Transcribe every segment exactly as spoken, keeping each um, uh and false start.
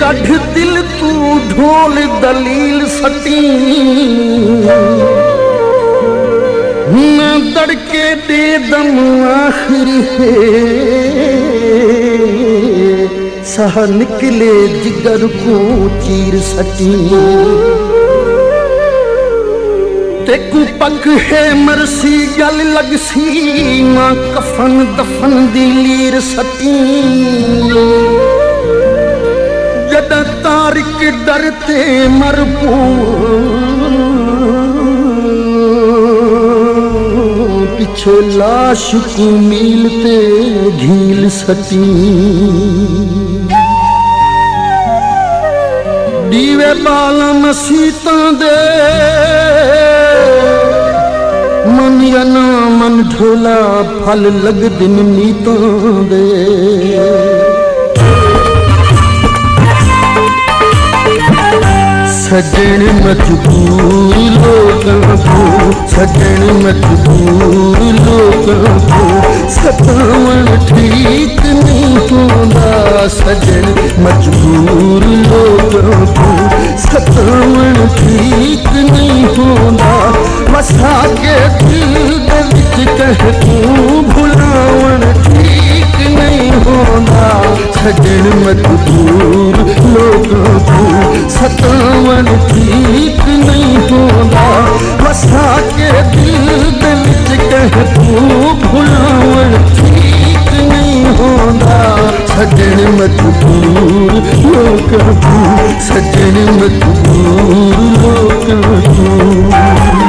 कढ़ दिल तू ढोल दलील सटी न दड़के दे दम आखिरी है सह निकले जिगर को चीर सटी तेकू पक है मरसी गल लगसी मां कफन दफन दी लीर सटी जदा तारिक डरते मरपू पिछे लाश को मीलते झील सटी दीवे बाला मसीता दे मन यना मन ढोला फल लग दिन नीता दे सजन मजबूर लोगां को सजन मजबूर लोगां को सतावन ठीक नहीं होंदा सजन मजबूर लोगां को सतावन ठीक नहीं होंदा वसा के दिल दे विच कह तू भुलावन ठीक नहीं होंदा सजन मजबूर लोगां को सतावन ठीक नहीं होंदा वसा के दिल दे विच कह तू भुलावन ठीक नहीं होंदा सजन मजबूर लोगां को सजन मजबूर लोगां को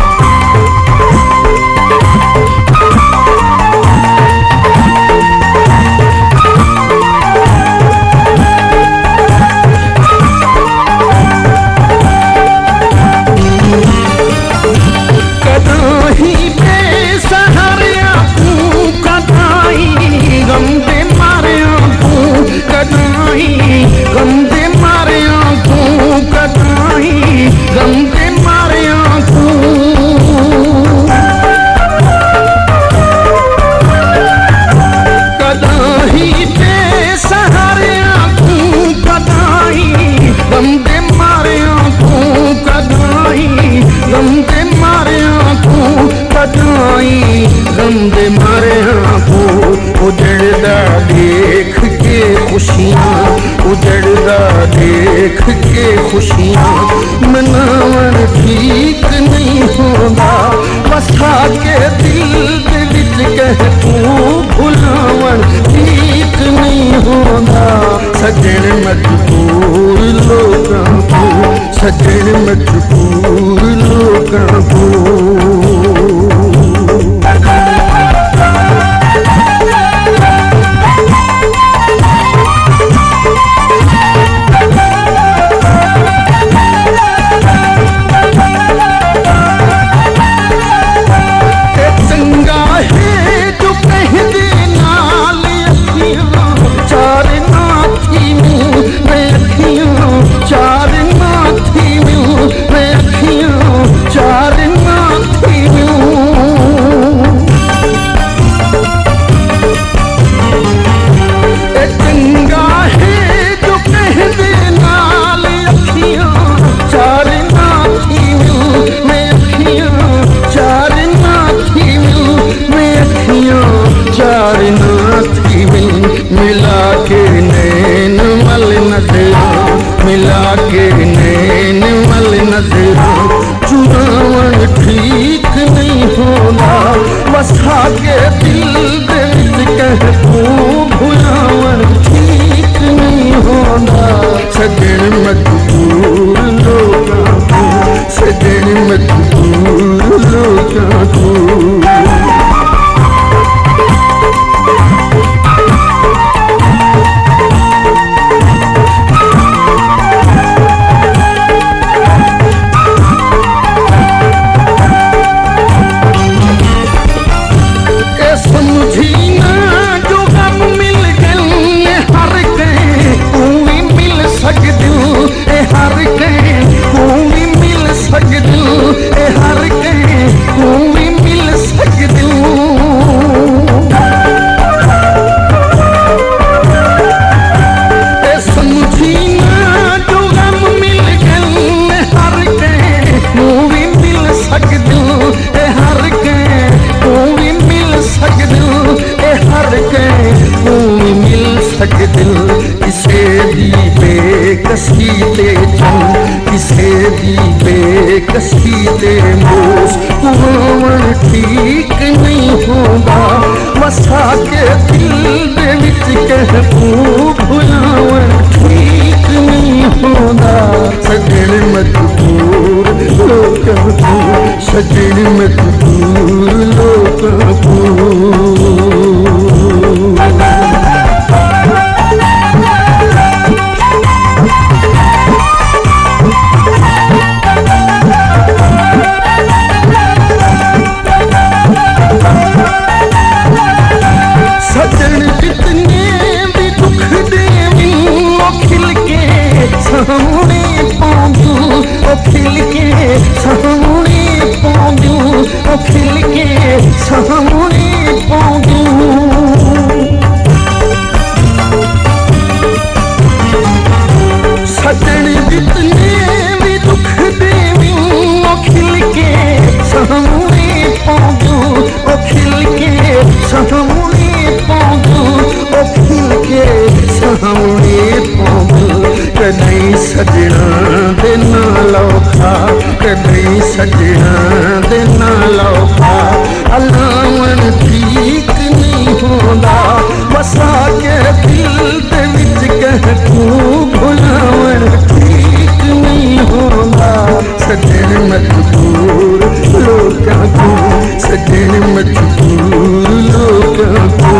उजड़दा देख के खुशियाँ उजड़दा देख के खुशियाँ मनावन ठीक नहीं होंदा वसा के दिल दे विच कह तू भुलावन ठीक नहीं होंदा सजन मजबूर लोगां को सजन मजबूर लोगां को मिला के नैन मल नजरा मिला के नैन मल नजरा चुरावन ठीक नहीं होना वसा के दिल दे विच कह तू भुलावन ठीक नहीं होना सजन मजबूर लोगां को सजन मजबूर लोगां को बेकसी ते चन किसे दी बेकसी ते मोस कुआवण ठीक नहीं होंदा वसा के दिल दे विच कह तू भुलावण ठीक नहीं होंदा सजण मजबूर लोकां तू सजण मजबूर लोकां तू सजन जितने भी दुख देवी ओ खिल के सामने पाऊं ओ खिल के सामने पाऊं ओ खिल के सामने पाऊं सजन जितने भी दुख देवी ओ खिल के सामने पाऊं ओ खिल के सामने ओ खिल के सामने पाऊं कदई सजना दे नाल औखा कदई सजना दे नाल औखा अलावण ठीक नहीं होंदा वसा के दिल दे विच कह तू भुलावण ठीक नहीं होंदा सजन मजबूर लोकां तू सजन मजबूर लोकां तू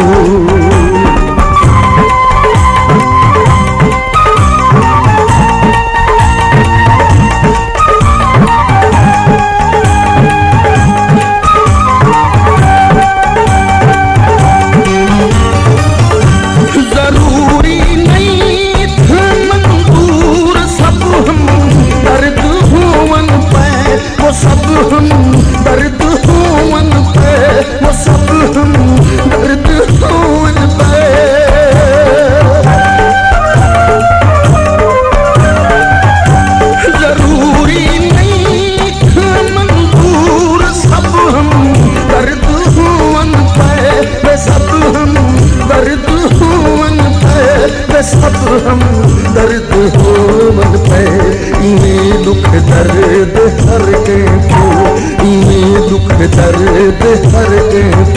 सब हम दर्द होवन पे वो सब हम दर्द होवन पे जरूरी नहीं था मंजूर सब हम दर्द होवन पे वे सब हम दर्द होवन पे वे सब हम दर्द होवन पे इन्हें दुख दर्द हर के इन्हें दुख दर्द हर के